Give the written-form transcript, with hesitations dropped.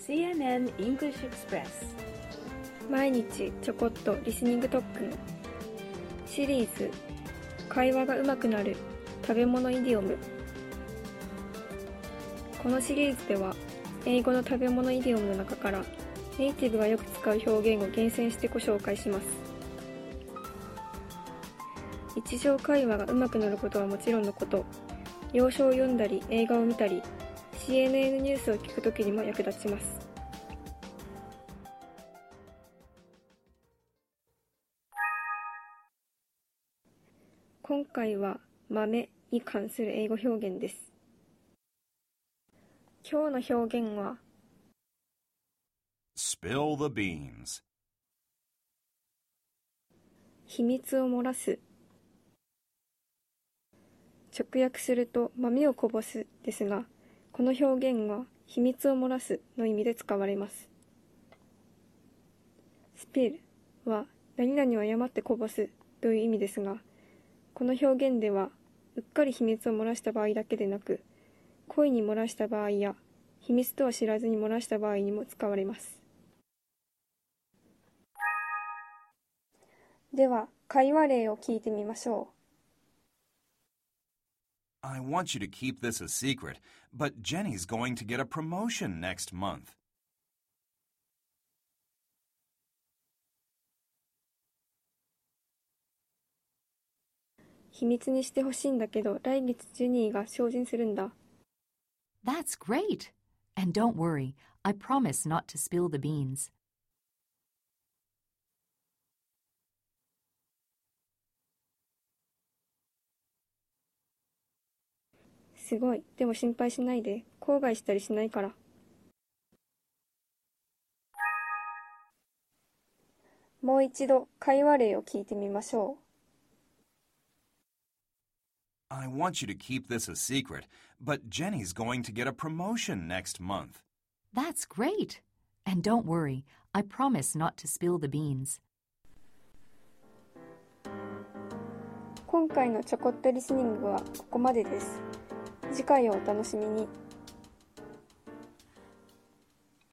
CNN English Express 毎日ちょこっとリスニング特訓シリーズ会話が上手くなる食べ物イディオム。このシリーズでは英語の食べ物イディオムの中からネイティブがよく使う表現を厳選してご紹介します。日常会話が上手くなることはもちろんのこと、洋書を読んだり映画を見たり CNN ニュースを聞くときにも役立ちます。今回は豆に関する英語表現です。今日の表現は Spill the beans 秘密を漏らす。直訳すると豆をこぼすですが、この表現は秘密を漏らすの意味で使われます。spill は何々を誤ってこぼすという意味ですが、この表現ではうっかり秘密を漏らした場合だけでなく、故意に漏らした場合や秘密とは知らずに漏らした場合にも使われます。では会話例を聞いてみましょう。 I want you to keep this a secret, but Jenny's going to get a promotion next month. 秘密にしてほしいんだけど、来月ジェニーが昇進するんだ。 That's great! And don't worry, I promise not to spill the beans. すごい。でも心配しないで。口外したりしないから。もう一度会話例を聞いてみましょう。 I want you to keep this a secret, but Jenny's going to get a promotion next month. That's great! And don't worry, I promise not to spill the beans. 今回のちょこっとリスニングはここまでです。次回をお楽しみに。